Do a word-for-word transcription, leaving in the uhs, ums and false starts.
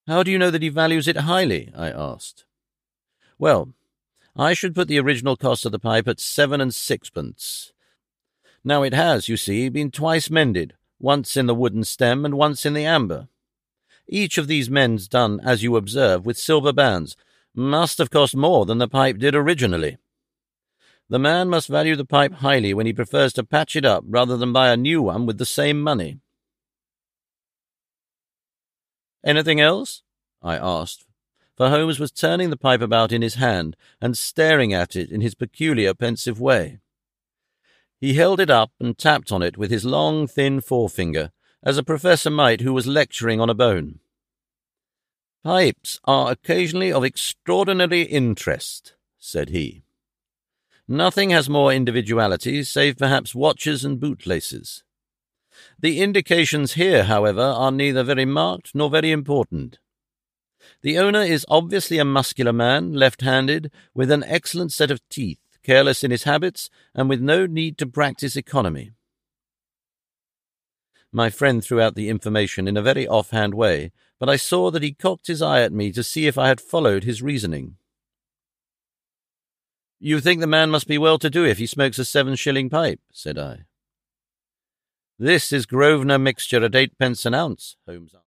How do you know that he values it highly? I asked. Well, I should put the original cost of the pipe at seven and sixpence. Now it has, you see, been twice mended, once in the wooden stem and once in the amber. Each of these mends done, as you observe, with silver bands, must have cost more than the pipe did originally. The man must value the pipe highly when he prefers to patch it up rather than buy a new one with the same money. Anything else? I asked, for Holmes was turning the pipe about in his hand and staring at it in his peculiar pensive way. He held it up and tapped on it with his long, thin forefinger, as a professor might who was lecturing on a bone. Pipes are occasionally of extraordinary interest, said he. Nothing has more individuality, save perhaps watches and bootlaces. The indications here, however, are neither very marked nor very important. The owner is obviously a muscular man, left-handed, with an excellent set of teeth, careless in his habits, and with no need to practice economy. My friend threw out the information in a very off-hand way, but I saw that he cocked his eye at me to see if I had followed his reasoning. You think the man must be well-to-do if he smokes a seven-shilling pipe, said I. This is Grosvenor mixture at eightpence an ounce, Holmes answered.